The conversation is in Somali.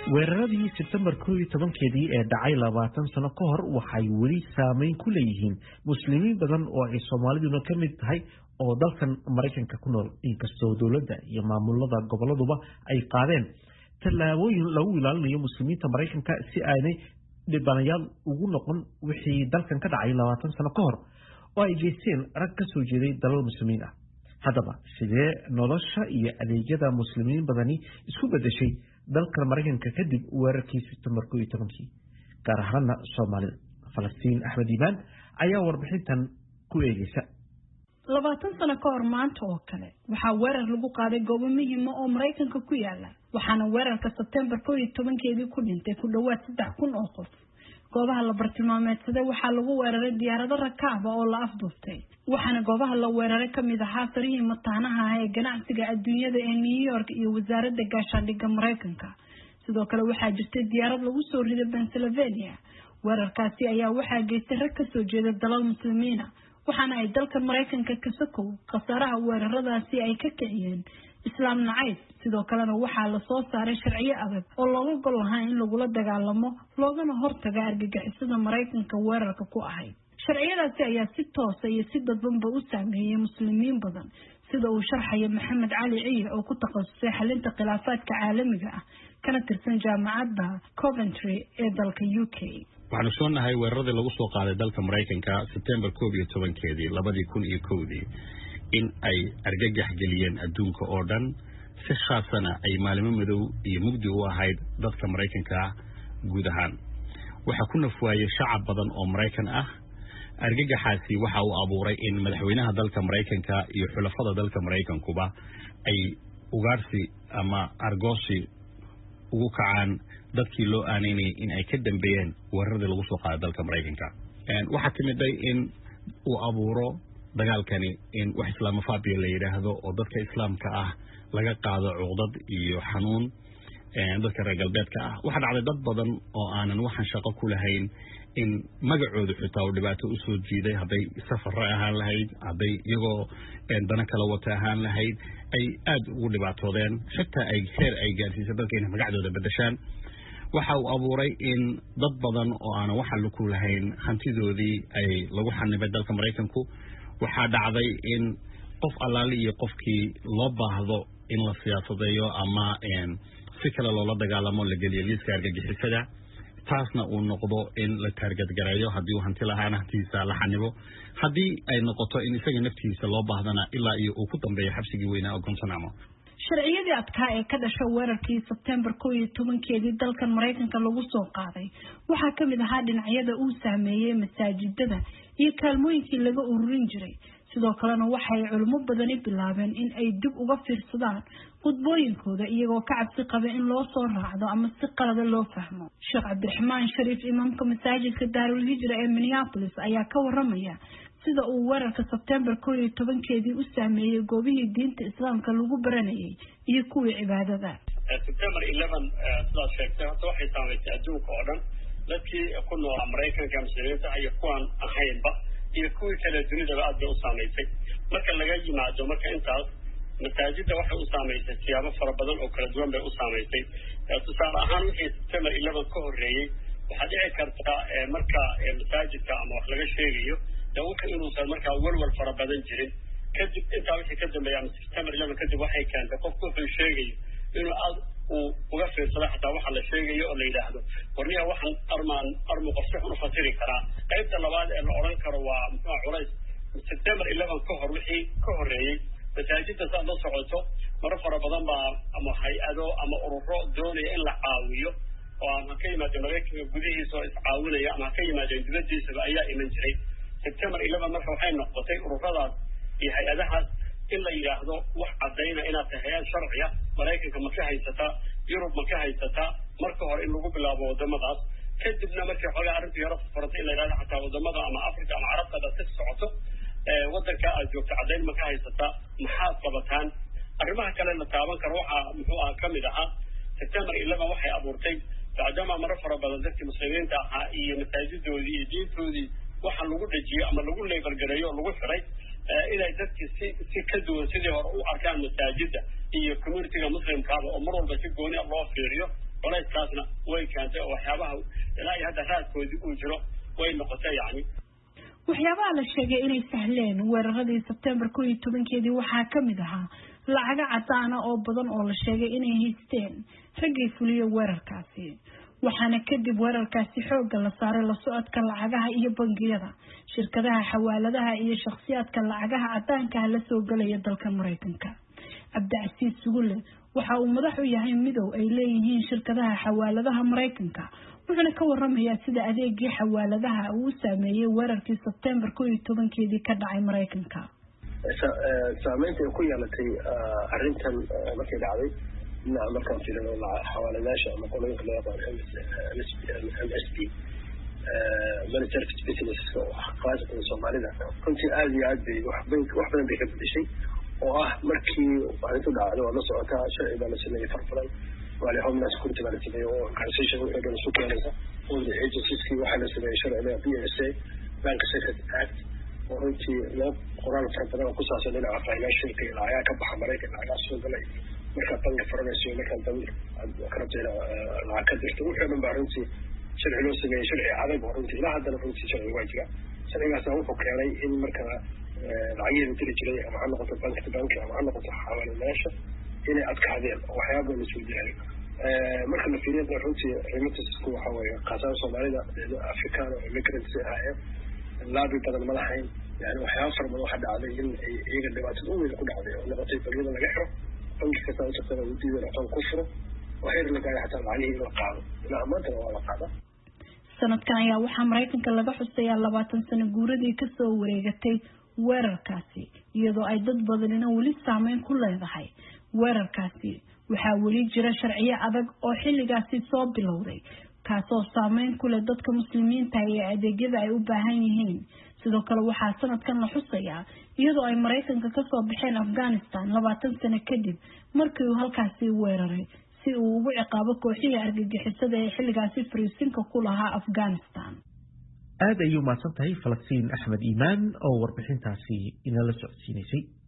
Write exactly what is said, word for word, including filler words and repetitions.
weeraradii September kow iyo toban-keedii ee dhacay labaatan sano ka hor waxay weli saameyn ku leeyihiin muslimiin badan oo ay Soomaaliduna ka mid tahay oo dalkan Mareykanka ku nool, inkastoo dowladda iyo maamulada goboladuba ay qaadeen tallaabooyin lagu ilaalinayo muslimiinta Mareykanka si aanay dhibanayaal ugu noqon wixii dalkan ka dhacay labaatan sano ka hor oo ay geysteen rag ka soo jeeday dalal muslimiin ah. haddaba sidee nolosha iyo adeegyada muslimiin badani isku bedeshay dalka Mareykanka kadib weerarkii September kow iyo toban-kii, gaar ahaan Soomaalida? Falastiin Axmed Iimaan ayaa warbixintan ku eegaysa. labaatan sano ka hor maanta oo kale waxaa weerar lagu qaaday goobo muhiim ah oo Mareykanka ku yaala, waxaana weerarka September kow iyo toban-keedii ku dhintay ku dhawaad saddex kun oo qof. goobaha la bartilmaameedsaday waxaa lagu weeraray diyaarado rakaab ah oo la afduubtay, waxaana goobaha la weeraray ka mid ahaa sarihii mataanaha ah ee ganacsiga adduunyada ee New York iyo wasaaradda gaashaandhigga Mareykanka. sidoo kale waxaa jirtay diyaarad lagu soo riday Pennsylvania. weerarkaasi ayaa waxaa geystay rag ka soo jeeda dalal muslimiin ah, waxaana ay dalka Mareykanka ka sokow khasaaraha weeraradaasi ay ka kiciyeen islaam nacayb. sidoo kalena waxaa la soo saaray sharciyo adag oo looga gol lahaa in lagula dagaalamo loogana hortaga argagixisada Mareykanka weerarka ku ahayd. sharciyadaasi ayaa si toos ah iyo si dadbanba u saameeyay muslimiin badan, sida uu sharxayo Maxamed Cali Ciye oo ku takhasusay xalinta khilaafaadka caalamiga ah kana tirsan jaamacadda Coventry ee dalka U K. waxaanu soo nahay weeraradii lagu soo qaaday dalka Mareykanka September kow iyo toban-keedii labada kun iyo kow-dii in ay argagax geliyeen adduunka oo dhan, si khaasana ay maalmo madow iyo mugdi u ahayd dadka Mareykanka guud ahaan. waxa ku nafwaayay shacab badan oo Mareykan ah. argagaxaasi waxa uu abuuray in madaxweynaha dalka Mareykanka iyo xulafada dalka Mareykankuba ay ugaarsi ama argoosi ugu kacaan dadkii loo aaneynayay in ay ka dambeeyeen weeraradii lagu soo qaaday dalka Mareykanka. waxaa timiday in uu abuuro dagaalkani in wax islaamofobia la yiraahdo oo dadka islaamka ah laga qaado cuqdad iyo xanuun dadka reer galbeedka ah. waxa dhacday dad badan oo aanan waxan shaqo ku lahayn in magacoodu xitaa uu dhibaato u soo jiiday, hadday safar ahaan lahayd, hadday iyagoo dana kala wata ahaan lahayd, ay aad ugu dhibaatoodeen, xitaa ay heer ay gaarsiisay dadka inay magacdooda bedeshaan. waxa uu abuuray in dad badan oo aanan waxan ku lahayn hantidoodii ay lagu xanibay dalka Mareykanku. waxaa dhacday in qof allaali iyo qofkii loo baahdo in la siyaasadeeyo ama si kale loola dagaalamo la geliyo liiska argagixisada, taasna uu noqdo in la taarget gareeyo haddii uu hanti lahaana hantiisa la xanibo, haddii ay noqoto in isaga naftiisa loo baahdana ilaa iyo uu ku dambeeyo xabsigii weynaa oo Guantanamo. sharciyadii adkaa ee ka dhashay weerarkii September kow iyo toban-keedii dalkan Mareykanka lagu soo qaaday waxaa ka mid ahaa dhinacyada uu saameeyay masaajidada iyo kaalmooyinkii laga ururin jiray. sidoo kalena waxay culimo badani bilaabeen in ay dib uga fiirsadaan qudbooyinkooda iyagoo ka cabsi qaba in loo soo raacdo ama si qalad loo fahmo. Sheekh Cabdiraxmaan Shariif, imaamka masaajidka Daarul Hijra ee Minneapolis, ayaa ka waramaya sida uu weerarka September kow iyo toban-keedii u saameeyay goobihii diinta islaamka lagu baranayay iyo kuwii cibaadada. September eleven sidaas sheegtay horta waxay saameysay adduunka oo dhan, dadkii ku nool Mareykanka muslimiinta iyo kuwan ahaynba iyo kuwii kale dunidaba aad bay u saameysay. marka laga yimaado marka intaas masaajidda waxay u saameysay siyaabo fara badan oo kala duwan bay u saameysay. tusaale ahaan wixii September eleven ka horreeyay waxaa dhici karta marka masaajidka ama wax laga sheegayo dawladda inuusan markaa walwal fara badan jirin. kadib intaa wixii ka dambeeya September eleven kadib waxay keentay qofku wuxuu sheegayo inuu aad uu uga fiirsado xataa waxa la sheegayo oo la yiraahdo warniya waxaan armaan armu qof si xun u fasiri karaa. qaybta labaad ee la oran karo waa muxuu culays September eleven ka hor wixii ka horreeyay masaajidda saa loo socoto mar fara badan baa ama hay-ado ama ururo doonaya in la caawiyo oo ama ka yimaado Mareykanka gudihiisa oo iscaawinaya ama ka yimaado dibadiisaba ayaa iman jiray. September eleven marka waxay noqotay ururadaas iyo hay-adahaas in la yiraahdo wax cadayna inaad tahay sharciya Mareykanka ma ka haysata, Yurub ma ka haysata, marka hore in lagu bilaabo wadamadaas. kadibna markii xogaa arrintii yara fartay in la yiraahdo xataa wadamada ama Afrika ama Carabta dadka socoto ee wadanka aad joogto cadayn ma ka haysata, maxaad qabataan. arrimaha kale la taaban karo waxa muxuu ah kamid ahaa September eleven waxay abuurtay maadaama mar fara badan dadka muslimiinta ah iyo masaajidoodii iyo diintoodii waxa lagu dhajiyo ama lagu leegal gareeyo lagu xiray inay dadka si si ka duwan sidii hore u arkaan masaajidda iyo community-ga muslimka oo mar walba si gooni ah loo fiiriyo culayskaasna way keentay oo waxyaabaha ilaa iyo hadda raadkoodii uu jiro way noqotay yacni waxyaabaha la sheegay inay sahleen weeraradii September kow iyo tobankeedii waxaa ka mid ahaa lacaga cadaan ah oo badan oo la sheegay inay haysteen raggii fuliyay weerarkaasi waxaana kadib weerarkaasi xoogga la saaray la socodka lacagaha iyo bangiyada shirkadaha xawaaladaha iyo shakhsiyaadka lacagaha cadaanka la soo galaya dalka Mareykanka Cabdicasiis Sugulle waxa uu madax u yahay midow ay leeyihiin shirkadaha xawaaladaha Mareykanka wuxuuna ka warramayaa sida adeegii xawaaladaha uu saameeyay weerarkii September kow iyo tobankeedii ka dhacay Mareykanka saameynta ku yeelatay arrintan markay dhacday dhinaca markaan fiirino xawaaladaasha ama qolooyinka loo yaqaan M S P money service business oo qaasatan Soomaalida runtii aad iyo aad bay wax badan bay ka bedeshay oo ah markii arrintu dhacdo oo la socotaa sharci baa la sameeyay farfaran wali homeland security baa la sameeyay oo organization waxay dhan isu keenaysa oo agencies waxaa la sameeyay sharciga B S A Bank Security Act oo runtii loo qoraal farbadan oo ku saabsan dhinaca financialka iyo lacagaha ka baxa Mareykanka lacagaha soo galay marka bank faransiyo marka bank karabteena lacag ka dirto wuxuu dhan baa runtii sharci loo sameeyay sharci adag oo runtii ilaa haddana runtii sharci waa jira sharcigaas wuxuu keenay in marka lacagihii diri jiray ama ha noqoto bank to bank ama ha noqoto xawaaladaasha inay adkaadeen waxyaabo la isku diray marka la fiiriyo runtii remittanceku waxa weeye qaasaan Soomaalida Afrikaan oo immigrants ah laabi badan ma lahayn yani waxyaabo fara badan waxa dhacday in ay iyaga dhibaato weyn ku dhacday oo noqotay bangiyada laga xiro banki kasta oo shaqada u diiday inuu ku furo waxay laga xataa lacagihii la qaado ilaa maanta waa la qaada sanadkan ayaa waxaa Mareykanka laga xusayaa labaatan sano guuradii ka soo wareegatay weerarkaasi iyadoo ay dad badanina wali saameyn ku leedahay weerarkaasi waxaa wali jira sharciyo adag oo xilligaasi soo bilowday kaasoo saameyn ku leh dadka muslimiinta ee adeegyada ay u baahan yihiin sidoo kale waxaa sanadkan la xusayaa iyadoo ay Mareykanka ka soo baxeen Afghanistan labaatan sano kadib markii uu halkaasi weeraray si uu ugu ciqaabo kooxihii argagixisada ee xilligaasi fariisinka ku lahaa Afghanistan aad ayuu mahadsan tahay Falastiin Axmed Iimaan oo warbixintaasi inala socodsiinaysay